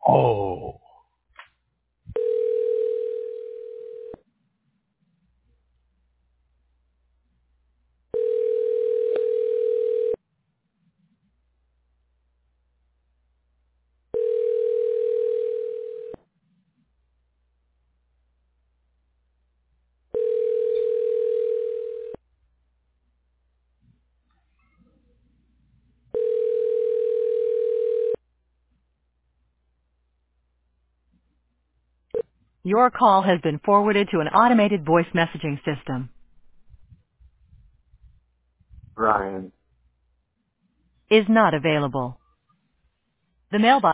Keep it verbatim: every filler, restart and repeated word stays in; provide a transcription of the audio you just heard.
Oh. Your call has been forwarded to an automated voice messaging system. Ryan. Is not available. The mailbox